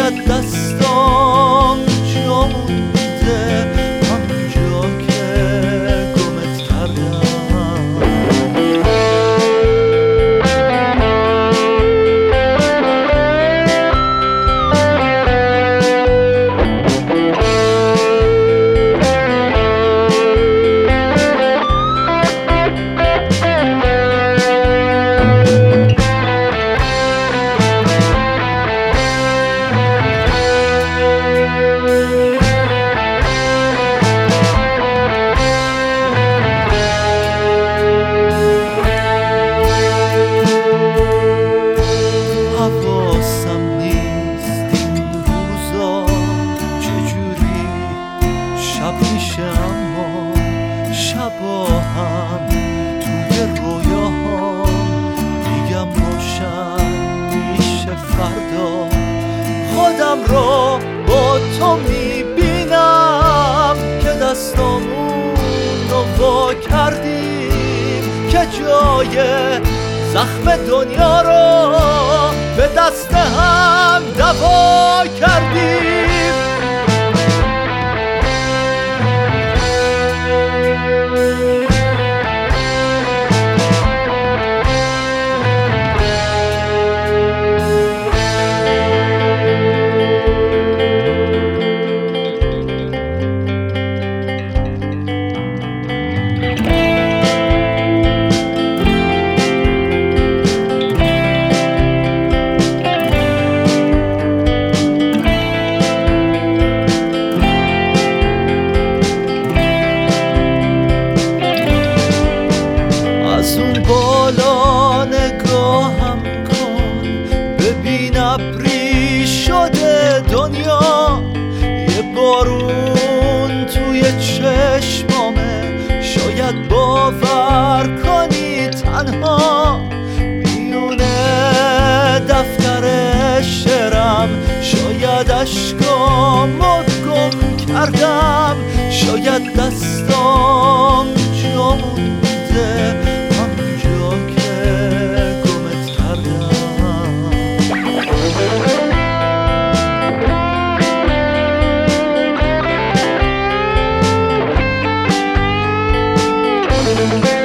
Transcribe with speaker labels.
Speaker 1: شاید دستام جا مونده همونجا که گمت کردم. حواسم نیست این روزا چجوری شب میشه، اما شبا هم توی رویاهام میگم روشن میشه فردا. خودم رو با تو میبینم که دستامون رو وا کردیم، که جای زخم دنیا رو به دست هم دوا کردیم. از اون بالا نگاهم کن، ببین ابری شده دنیا، یه بارون توی چشمامه، شاید باور کنی تنها میونه دفتر شعرم، شاید اشکامو گم کردم، شاید دستام جا مونده همونجا که گمت کردم.